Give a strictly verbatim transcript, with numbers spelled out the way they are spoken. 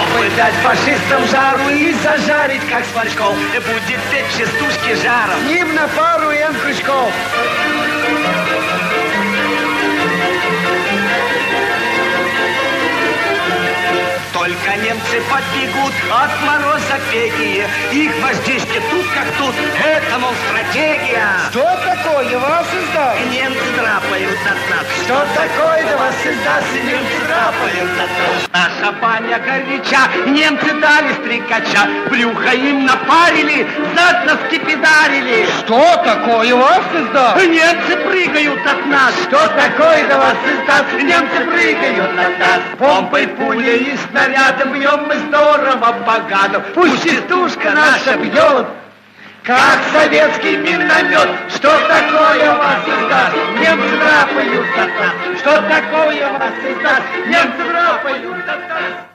Бы дать фашистам жару и зажарить, как сморчков. Будет петь частушки жаром. С ним на пару Н. Крючков. Только немцы побегут от мороза пегие. Их вождишки тут как тут. Это, мол, стратегия. Что такое вас издаст? Немцы драпают от нас. Что такое да вас издаст? Немцы драпают от нас. Наша баня горяча, немцы дали стрекача. Брюхо им напарили, зад нас скипидарили. Что такое вас издаст? Немцы прыгают от нас. Что такое да вас издаст? Немцы прыгают от нас. Бомбой, пулей и снарядом бьем мы здорово богато. Пусть частушка наша бьет, как советский миномет. Что такое вас издаст? Немцы драпают от нас. Что такое вас издаст? Немцы драпают от нас.